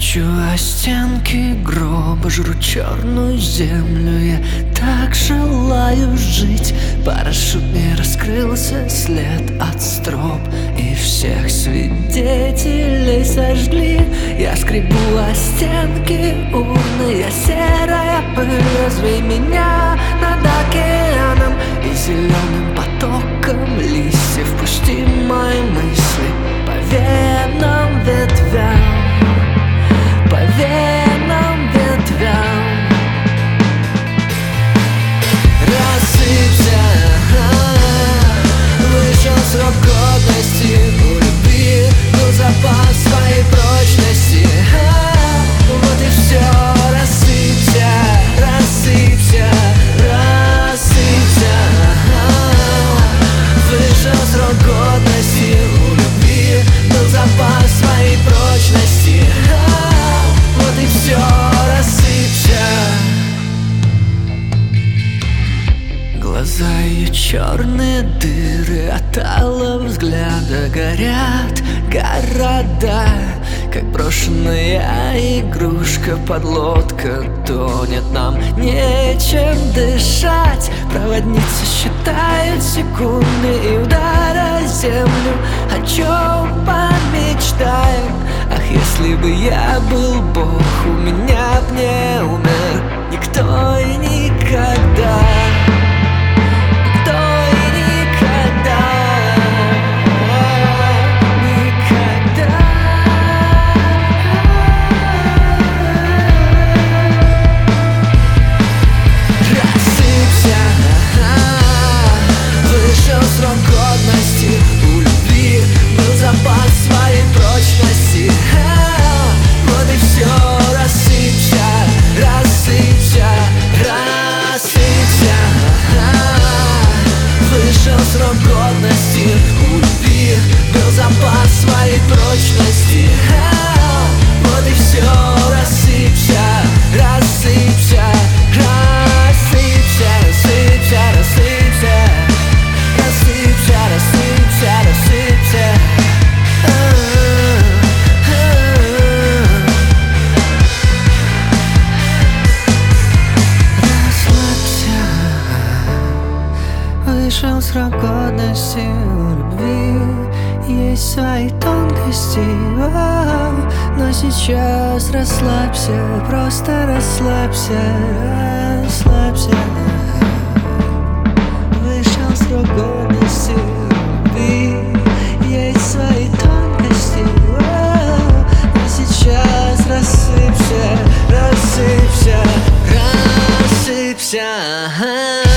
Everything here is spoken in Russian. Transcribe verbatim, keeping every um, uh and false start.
Стучу о стенки гроба, жру черную землю. Я так желаю жить. Парашют не раскрылся, след от строп, и всех свидетелей сожгли. Я скребу о стенки урны, я серая пыль. Развей меня над океаном и зеленым потоком листьев. Пусти мои мысли по венам ветвям, по венам ветвям. Рассыпься, вышел срок годности. У любви был запас своей прочности. Вот и все. Рассыпься, рассыпься, рассыпься. Вышел срок годности. У любви был запас своей прочности. Вот и все, рассыпься. Глаза ее черные дыры, от алого взгляда горят города. Как брошенная игрушка, подлодка тонет, нам нечем дышать. Проводницы считают секунды и удара землю. О чем помечтаем? Ах, если бы я был Бог, у меня б не умер никто и никогда. Срок годности у любви был запас своей прочности. Вот и все. Рассыпься, рассыпься, рассыпься, рассыпься, рассыпься, рассыпься, рассыпься, рассыпься. Вышел срок годности, у любви есть свои тонкости. Вау. Но сейчас расслабься, просто расслабься, расслабься. Вышел срок годности, у любви есть свои тонкости. Вау. Но сейчас рассыпься, рассыпься, рассыпься.